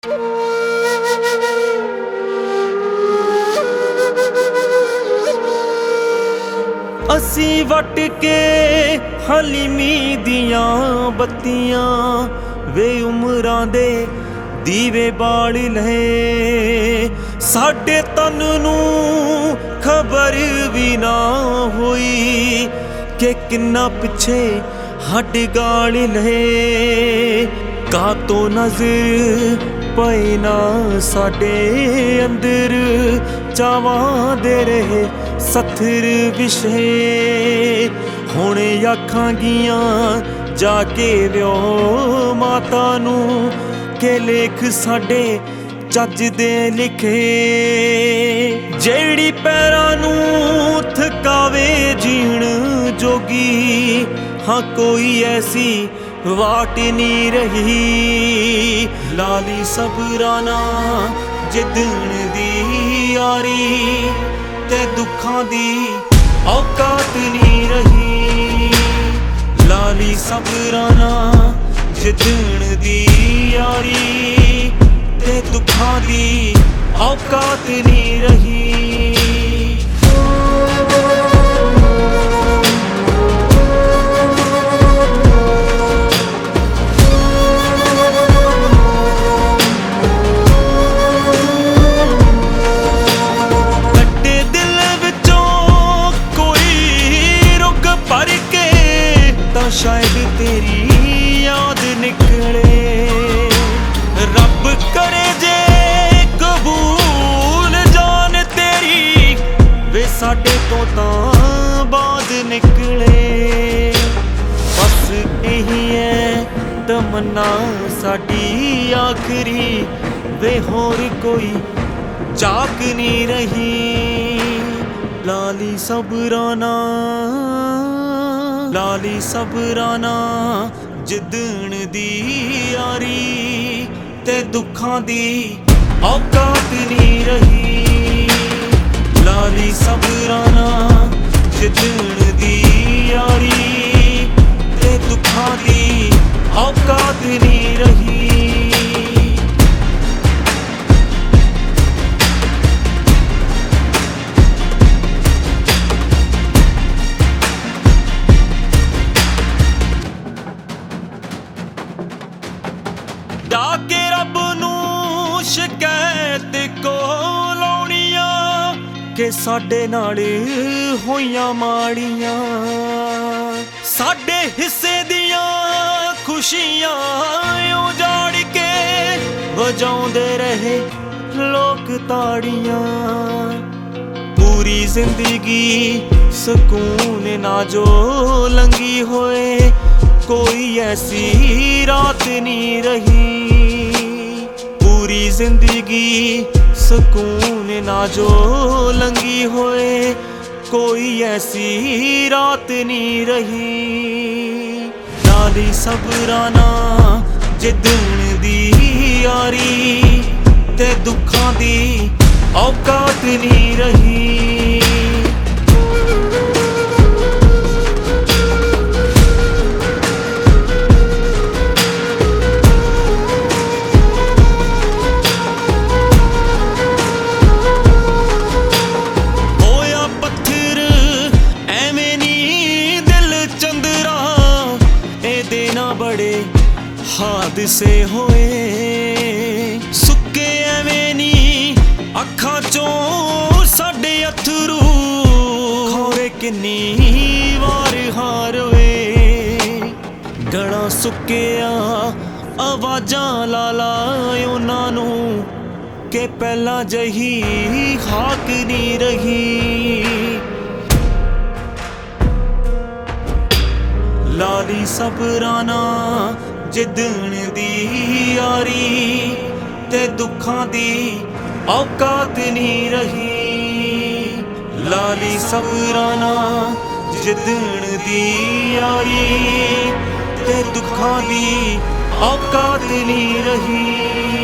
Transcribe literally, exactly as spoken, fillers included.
ਅਸੀਂ ਵੱਟ ਕੇ ਹਲੀਮੀ ਦੀਆਂ ਬੱਤੀਆਂ ਵੇ ਉਮਰਾਂ ਦੇ ਦੀਵੇ ਬਾਲ ਲਏ। ਸਾਡੇ ਤਨ ਨੂੰ ਖਬਰ ਵੀ ਨਾ ਹੋਈ ਕਿ ਕਿੰਨਾ ਪਿੱਛੇ ਹੱਡ ਗਾਲ ਲਏ। ਕਾਤੋਂ ਨਜ਼ਰ ਪਏ ਨਾ ਸਾਡੇ ਅੰਦਰ ਚਾਵਾਂ ਦੇ ਰਹੇ ਸੱਥਰ ਵਿਛੇ। ਹੁਣ ਆਖਾਂਗੀਆਂ ਜਾ ਕੇ ਵਿਓ ਮਾਤਾ ਨੂੰ ਕਿ ਲੇਖ ਸਾਡੇ ਚੱਜ ਦੇ ਲਿਖੇ। ਜਿਹੜੀ ਪੈਰਾਂ ਨੂੰ ਥਕਾਵੇ ਜੀਣ ਜੋਗੀ ਹਾਂ ਕੋਈ ਐਸੀ ਵਾਟ ਨਹੀਂ ਰਹੀ। ਲਾਲੀ ਸਬਰਾਂ ਨਾਲ ਜਿੱਦਣ ਦੀ ਯਾਰੀ ਤੇ ਦੁੱਖਾਂ ਦੀ ਔਕਾਤ ਨਹੀਂ ਰਹੀ। ਲਾਲੀ ਸਬਰਾਂ ਨਾਲ ਜਿੱਦਣ ਦੀ ਯਾਰੀ ਤੇ ਦੁੱਖਾਂ ਦੀ ਔਕਾਤ ਨਹੀਂ ਰਹੀ। ਸ਼ਾਇਦ ਤੇਰੀ ਯਾਦ ਨਿਕਲੇ। ਰੱਬ ਕਰੇ ਜੇ ਕਬੂਲ ਜਾਨ ਤੇਰੀ ਵੇ ਸਾਡੇ ਤੋਂ ਤਾਂ ਬਾਅਦ ਨਿਕਲੇ। ਬਸ ਇਹੀ ਹੈ ਤਮੰਨਾ ਸਾਡੀ ਆਖਰੀ ਵੇ ਹੋਰ ਕੋਈ ਚਾਕ ਨਹੀਂ ਰਹੀ। ਲਾਲੀ ਸਬਰਾਂ ਨਾਲ ਲਾਲੀ ਸਬਰਾਂ ਨਾਲ ਜਿੱਦਣ ਦੀ ਯਾਰੀ ਤੇ ਦੁੱਖਾਂ ਦੀ ਔਕਾਤ ਨਹੀਂ ਰਹੀ। ਲਾਲੀ ਸਬਰਾਂ ਨਾਲ ਜਿੱਦਣ ਦੀ ਯਾਰੀ ਤੇ ਦੁੱਖਾਂ ਦੀ ਔਕਾਤ ਨਹੀਂ ਰਹੀ। ਜਾ ਕੇ ਰੱਬ ਨੂੰ ਸ਼ਿਕਾਇਤ ਕੋਲ ਲਾਉਣੀਆਂ ਕਿ ਸਾਡੇ ਨਾਲ ਹੋਈਆਂ ਮਾੜੀਆਂ। ਸਾਡੇ ਹਿੱਸੇ ਦੀਆਂ ਖੁਸ਼ੀਆਂ ਉਜਾੜ ਕੇ ਵਜਾਉਂਦੇ ਰਹੇ ਲੋਕ ਤਾੜੀਆਂ। ਪੂਰੀ ਜ਼ਿੰਦਗੀ ਸਕੂਨ ਨਾ ਜੋ ਲੰਘੀ ਹੋਏ ਕੋਈ ਐਸੀ ਰਾਤ ਨਹੀਂ ਰਹੀ। ਪੂਰੀ ਜ਼ਿੰਦਗੀ ਸਕੂਨ ਨਾ ਜੋ ਲੰਘੀ ਹੋਏ ਕੋਈ ਐਸੀ ਰਾਤ ਨਹੀਂ ਰਹੀ। ਲਾਲੀ ਸਬਰਾਂ ਨਾਲ ਜਿੱਦਣ ਦੀ ਯਾਰੀ ਤੇ ਦੁੱਖਾਂ ਦੀ ਔਕਾਤ ਨਹੀਂ ਰਹੀ। ਬੜੇ ਹਾਦਸੇ ਹੋਏ ਸੁੱਕੇ ਐਵੇਂ ਨੀ ਅੱਖਾਂ ਚੋਂ ਸਾਡੇ ਅਥਰੂ ਖੋਰੇ ਕਿੰਨੀ ਵਾਰ ਹਾਰ ਵੇ। ਗਲਾਂ ਸੁੱਕਿਆ ਆਵਾਜ਼ਾਂ ਲਾ ਲਾ ਉਹਨਾਂ ਨੂੰ ਕਿ ਪਹਿਲਾਂ ਜਹੀ ਹਾਕ ਨਹੀਂ ਰਹੀ। ਲਾਲੀ ਸਬਰਾਂ ਨਾਲ ਜਿੱਦਣ ਦੀ ਯਾਰੀ ਤੇ ਦੁੱਖਾਂ ਦੀ ਔਕਾਤ ਨਹੀਂ ਰਹੀ। ਲਾਲੀ ਸਬਰਾਂ ਨਾਲ ਜਿੱਦਣ ਦੀ ਯਾਰੀ ਤੇ ਦੁੱਖਾਂ ਦੀ ਔਕਾਤ ਨਹੀਂ ਰਹੀ।